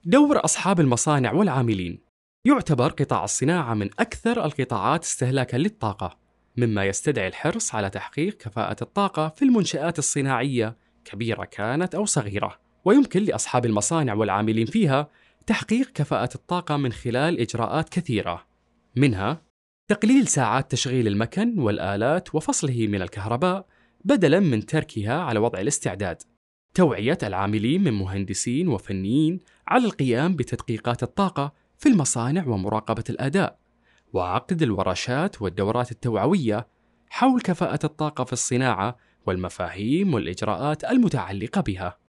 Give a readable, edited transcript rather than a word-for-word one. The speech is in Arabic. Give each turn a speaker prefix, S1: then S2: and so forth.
S1: دور أصحاب المصانع والعاملين. يعتبر قطاع الصناعة من أكثر القطاعات استهلاكاً للطاقة، مما يستدعي الحرص على تحقيق كفاءة الطاقة في المنشآت الصناعية كبيرة كانت أو صغيرة. ويمكن لأصحاب المصانع والعاملين فيها تحقيق كفاءة الطاقة من خلال إجراءات كثيرة، منها تقليل ساعات تشغيل المكن والآلات وفصله من الكهرباء بدلاً من تركها على وضع الاستعداد، توعية العاملين من مهندسين وفنيين على القيام بتدقيقات الطاقة في المصانع ومراقبة الأداء، وعقد الورشات والدورات التوعوية حول كفاءة الطاقة في الصناعة والمفاهيم والإجراءات المتعلقة بها.